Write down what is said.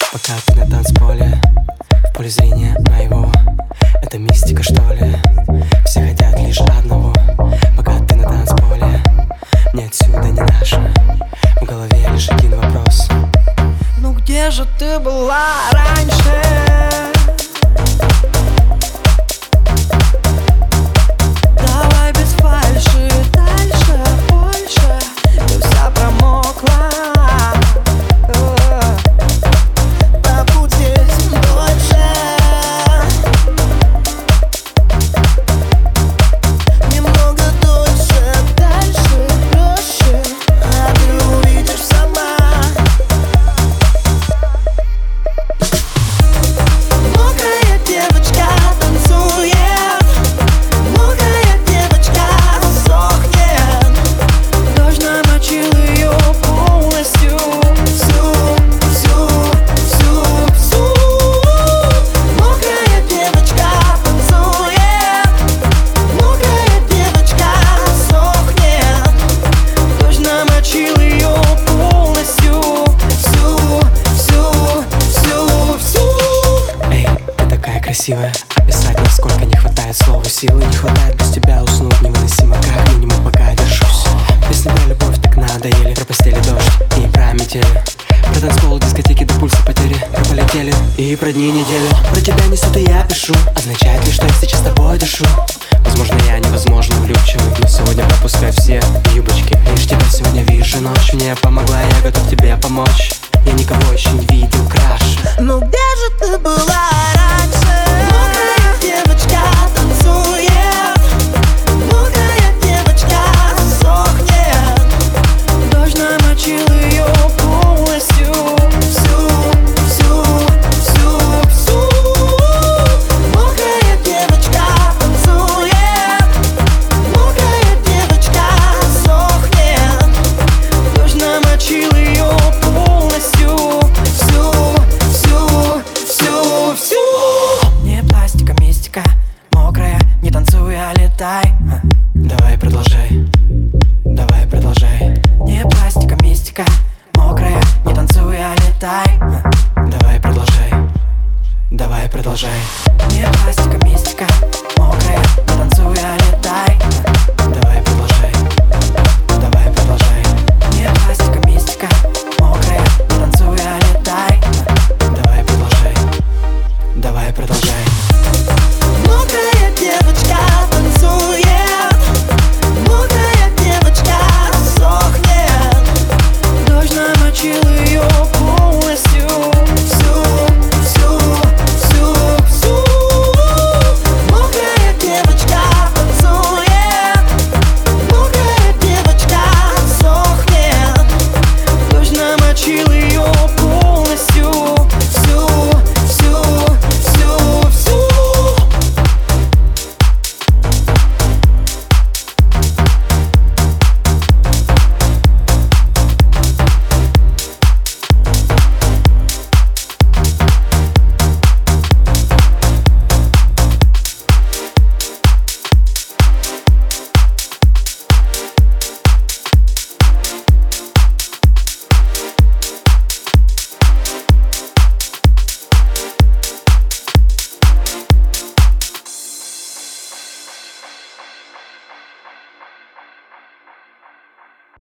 Пока ты на танцполе, в поле зрения моего. Это мистика, что ли? Все хотят лишь одного. Пока ты на танцполе, ни отсюда, ни наше. В голове лишь один вопрос: ну где же ты была раньше? Давай без фальши, дальше, больше. Ты вся промокла. Побудь здесь дольше. Немного дольше, дальше, проще. А ты увидишь сама. Мокрая девочка танцует. Мокрая девочка сохнет. Дождь намочил ее полностью. Всю. Мокрая девочка танцует. Мокрая девочка сохнет. Дождь намочил ее полностью. Всю. Эй, ты такая красивая. Описать насколько не хватает слов и силы. Не хватает без тебя уснуть невыносимо. Как минимум пока держусь. Песни про любовь так надоели. Про постели дождь и про метели. Про танцпол, дискотеки до пульса потери. Про полетели и про дни недели. Про тебя несут и я пишу. Означает ли, что я сейчас с тобой дышу? Возможно, я невозможно влюбчивый, но сегодня пропускаю все юбочки. Лишь тебя сегодня вижу ночь. Мне помогла, я готов тебе помочь. Я никого еще не